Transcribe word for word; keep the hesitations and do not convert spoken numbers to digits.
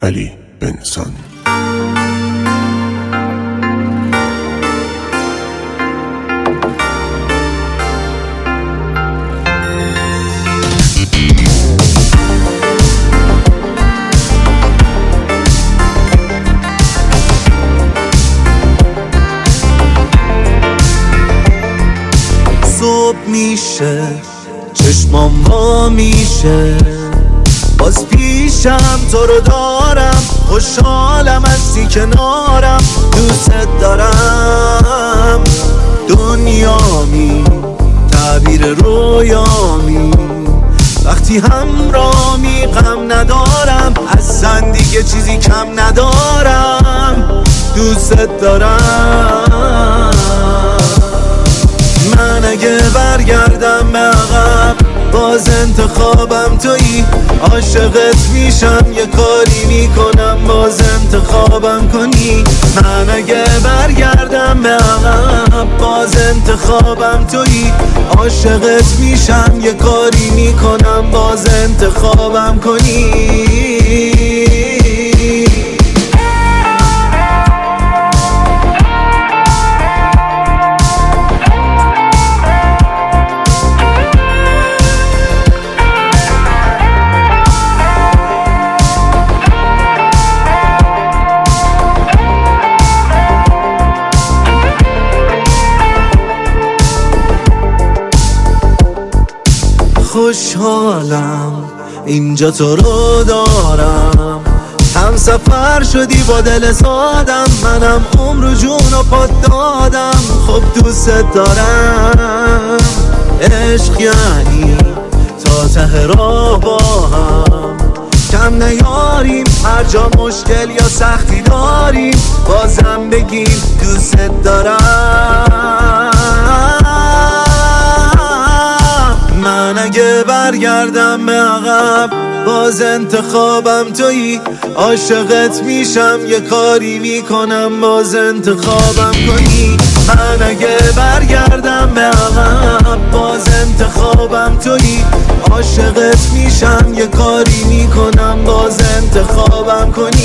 علی بنسان. صبح میشه چشمام وا میشه، باز پیشم تو رو دارم، خوشحالم هستی کنارم، دوست دارم، دنیامی تعبیر رویامی، وقتی همراهی غم ندارم، اصلا دیگه چیزی کم ندارم، دوست دارم. من اگه برگردم به عقب باز انتخابم تویی، عاشقت میشم یه کاری میکنم باز انتخابم کنی. من اگه برگردم به عقب باز انتخابم تویی، عاشقت میشم یه کاری میکنم باز انتخابم کنی. خوشحالم اینجا تو رو دارم، هم سفر شدی با دل سادم، منم عمر و جون و پات دادم، خب دوست دارم. عشق یعنی تا ته راه با هم کم نیاریم، هر جا مشکل یا سختی داریم بازم بگیم دوست دارم. من اگه برگردم به عقب باز انتخابم تویی، عاشقت میشم یه کاری میکنم باز انتخابم کنی. من اگه برگردم به عقب باز انتخابم تویی، عاشقت میشم یه کاری میکنم باز انتخابم کنی.